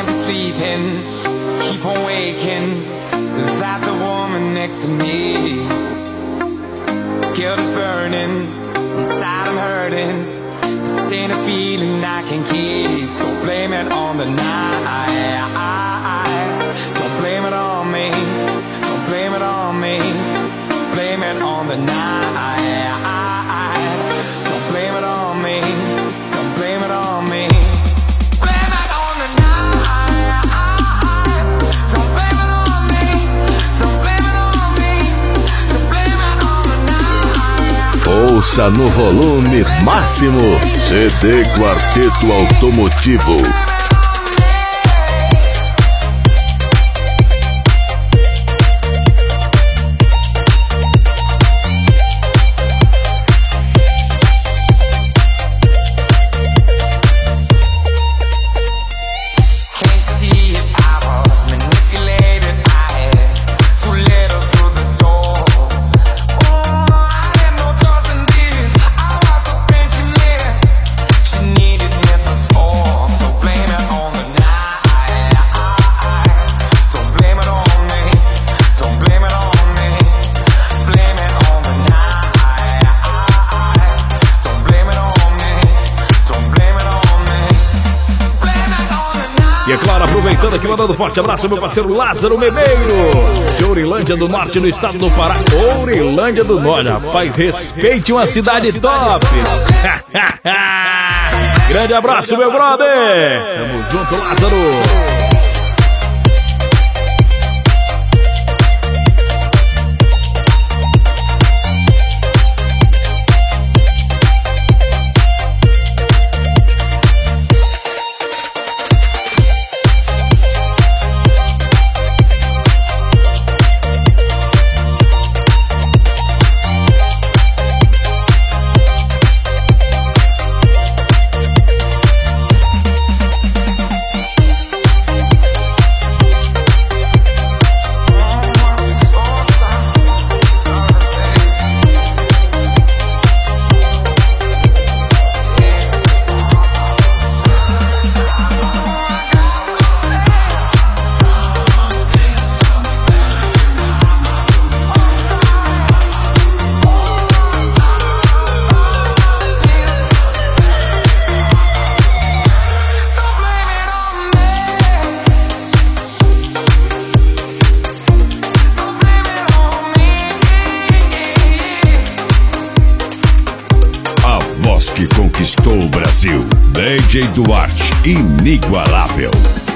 can't be sleeping, keep on waking without the woman next to me. Guilt is burning, inside I'm hurting. This ain't a feeling I can keep, so blame it on the night. Don't blame it on me, don't blame it on me. Blame it on the night. Don't blame it on me, don't blame it on me. Blame it on the night. Don't blame it on me, don't blame it on me. Don't blame it on the night. Ouça no volume máximo CD Quarteto Automotivo. E é claro, aproveitando aqui, mandando um forte abraço ao meu parceiro Lázaro Memeiro, de Ourilândia do Norte, no estado do Pará. Ourilândia do Norte, rapaz, respeite uma cidade top. Grande abraço, meu brother. Tamo junto, Lázaro. Que conquistou o Brasil, DJ Duarte, inigualável.